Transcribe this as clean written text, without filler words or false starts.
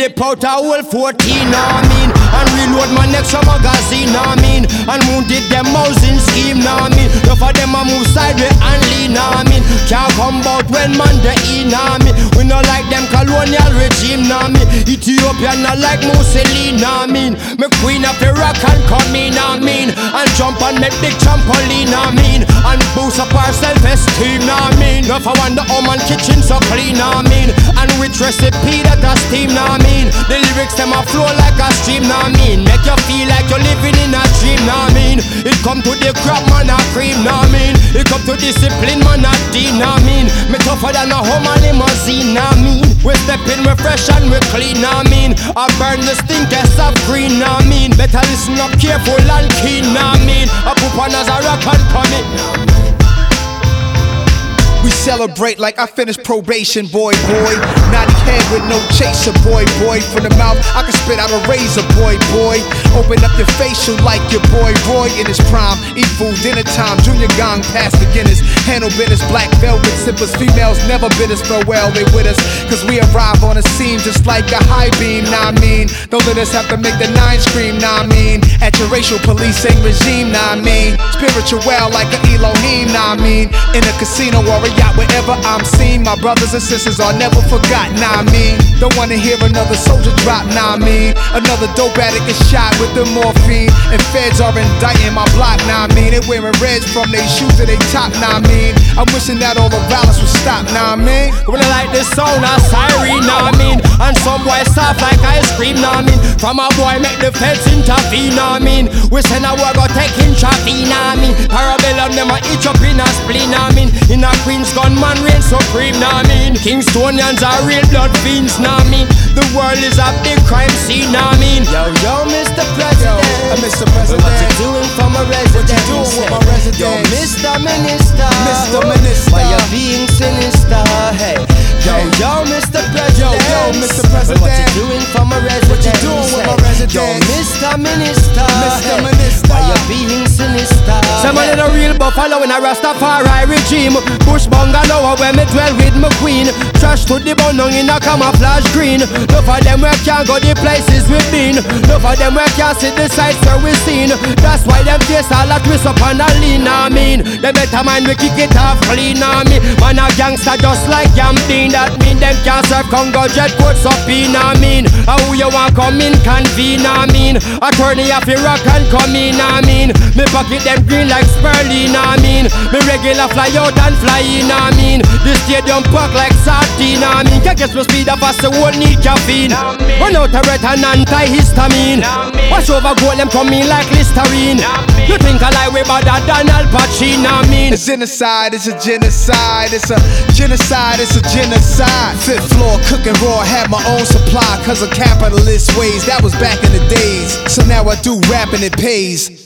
dip out a whole 14, nah mean. And reload my next magazine, nah mean. And wounded them housing scheme, nah mean. Enough of them a move sideways and lean, nah mean. Can't come out when man the in, nah mean. We not like them colonial regime, nah mean. Ethiopia not like Mussolini, nah mean. Me queen of Iraq and come in, nah mean. And jump and make big trampoline, nah mean. And boost up our self-esteem, nah mean. Enough I wonder how man kitchen so clean, nah mean. And which recipe that a steam, nah mean. The lyrics them a flow like a stream, nah mean. Make you feel like you're living in a dream, nah mean. It come to the crap man a cream, nah mean. It come to discipline man a dean, nah mean. Me tougher than a Hummer limousine, nah mean. We step in, we fresh and we clean, nah mean. I burn the stinkers of green, nah mean. Better listen up careful and keen, nah mean. I put on as a rock and come in. We celebrate like I finished probation, boy. Naughty head with no chaser, boy. From the mouth, I can spit out a razor, boy. Open up your facial like your boy Roy in his prime. Eat food, dinner time, junior gang past the Guinness. Handle business, black velvet sippers. Females never bid us farewell, they with us. Cause we arrive on the scene just like a high beam, nah mean. Don't let us have to make the nine scream, nah mean. At your racial policing regime, nah mean. Spiritual like an Elohim, nah mean. In a casino or a yacht, wherever I'm seen, my brothers and sisters are never forgotten, nah mean. Don't wanna hear another soldier drop, nah mean. Another dope addict is shot with the morphine, and feds are indicting my block, nah mean. They wearing reds from their shoes to their top, nah mean. I'm wishing that all the violence would stop, nah mean. When I like this sound of siren, nah mean. And some boy soft like ice cream, nah mean. From a boy make the feds intervene, nah mean. We send a war go take in traffic, nah mean. Parabellum them a itch up in a spleen, nah mean. In a Queen's gunman reign supreme, nah mean. Kingstonians are real blood fiends, nah mean. The world is a big crime scene, nah mean. Yo, Mr. President, Mr. President, what you doing for my residents? What you doing with my residents? Yo, Mr. Minister, Mr. Minister, why you being sinister? Hey, yo, Mr. President, yo, Mr. President, what you doing for my residents? What you doing with my residents? Yo, Mr. Minister, Mr. Minister, why you being sinister? Someone in a real buffalo in a Rastafari regime. Bush bungalow where me dwell with my queen. Trash to the bone in a camouflage green. Enough of them where can't go the places we've been. Enough of them where can't see the sights where we seen. That's why them face all a twist up and a lean, I mean. Them better mind we kick it off clean, I mean. Man a gangster just like Yamdeen. That mean them can't serve Congo jet coats up in, I mean. How you want come in convene, I mean. Attorney of Iraq and come in, I mean. Me pocket them green like Sperling, I mean. Me regular fly out and fly in, I mean. The stadium park like sardine, I mean. Can't get no speed of us, the whole need caffeine. Run out a red and anti-histamine. Wash over gold, them come in like Listerine. You think I lie way better than Al Pacino, I mean. A genocide, it's a genocide. It's a genocide, it's a genocide. Fifth floor, cooking raw, had my own supply. Cause of capitalist ways, that was back in the days. So now I do rap and it pays.